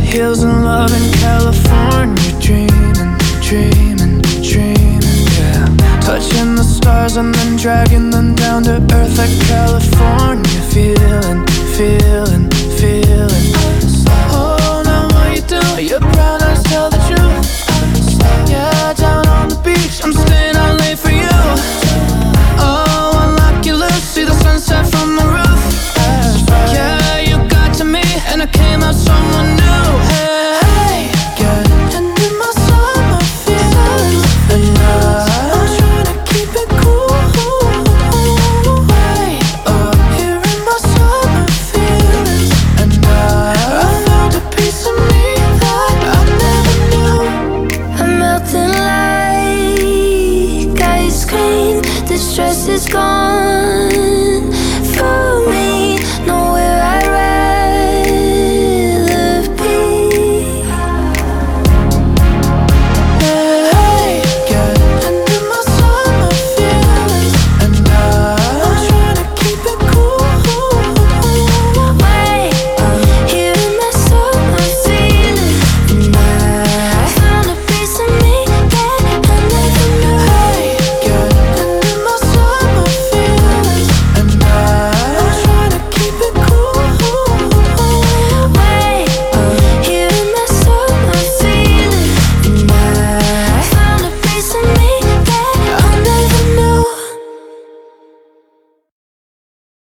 Hills and love in California, dreaming, dreaming, dreaming, yeah. Touching the stars and then dragging them down to earth like California. Feeling, feeling, feeling. Oh, now what you do? Your brown eyes tell the truth. Yeah, down on the beach, I'm staying out late for you. Oh, unlock your lips, see the sunset from the roof. Yeah, you got to me, and I came out someone new.